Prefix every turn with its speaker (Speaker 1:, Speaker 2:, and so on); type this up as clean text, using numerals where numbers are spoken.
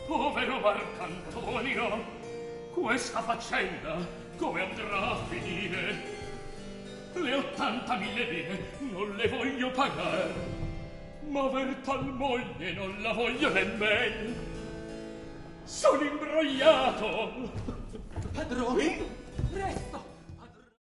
Speaker 1: Povero Marcantonio, questa faccenda come andrà a finire? Le 80.000 lire non le voglio pagare, ma aver tal moglie non la voglio nemmeno. Sono imbrogliato.
Speaker 2: Padrone, presto!